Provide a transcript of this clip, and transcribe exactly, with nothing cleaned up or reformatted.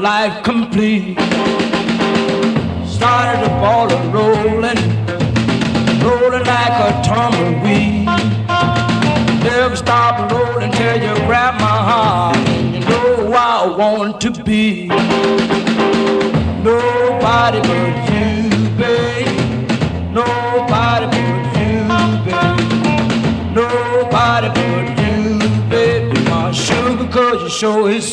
life complete. Started the ball a rolling, rolling like a tumbleweed. Never stop rolling till you grab my heart. And you know who I want to be. Nobody but you, babe. Nobody but you, babe. Nobody but you, baby. My sugar, 'cause you sure is